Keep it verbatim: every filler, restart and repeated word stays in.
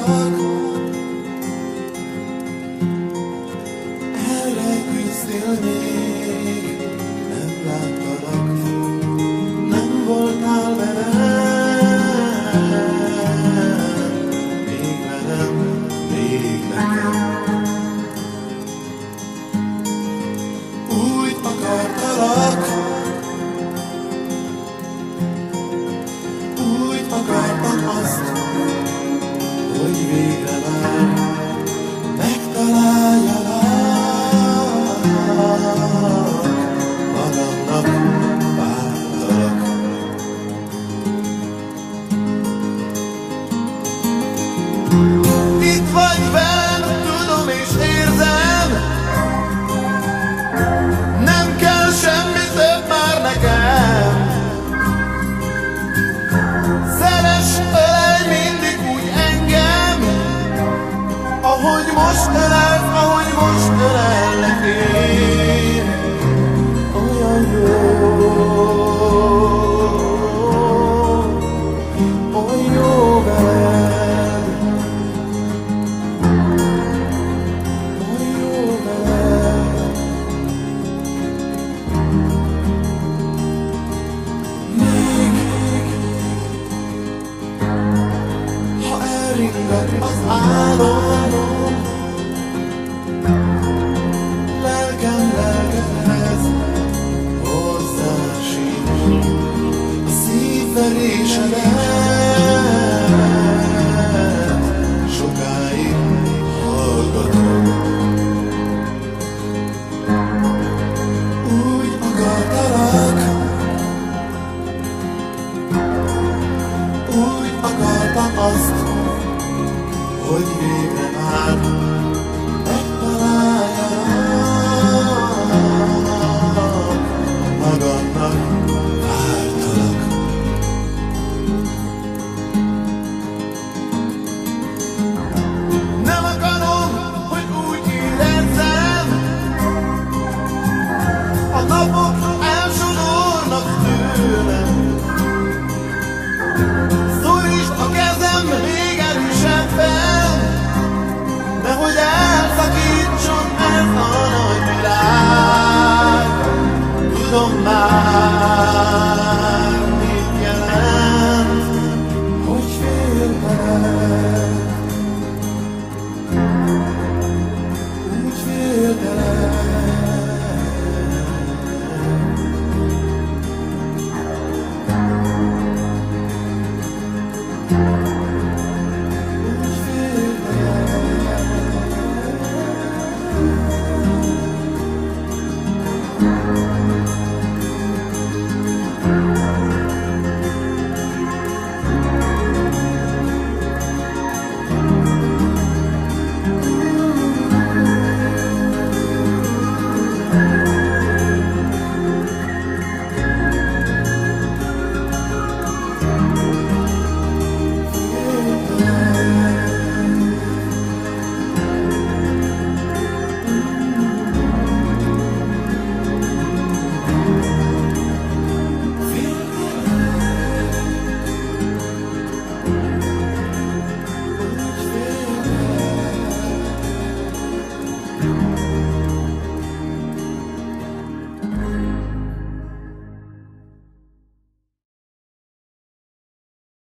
Erre küzdél még, nem láttalak, nem voltál velem, még velem, még nekem. Úgy akartalak, úgy akartam azt, hogy végre már megtaláljalak, magamnak vártalak. Itt vagy velem, tudom és érzem, nem kell semmi több már nekem. Szeress, ölelj mindig úgy engem, ahogy most ölel, ahogy most ölellek én. Olyan jó, olyan jó veled, olyan jó veled. Még, ha elringat az álom, lelkem lelkedhez hozzásíts, a szívverésedet sokáig hallgatom. Úgy akartalak, úgy akartam azt, hogy végre már megtaláljalak, magamnak vártalak. Nem akarom, hogy úgy érezzem, a napok elsodornak tőlem. Szorítsd a kezem még erősebben, nehogy elszakítson ez a nagy világ. Tudom már, mit jelent, hogy féltelek.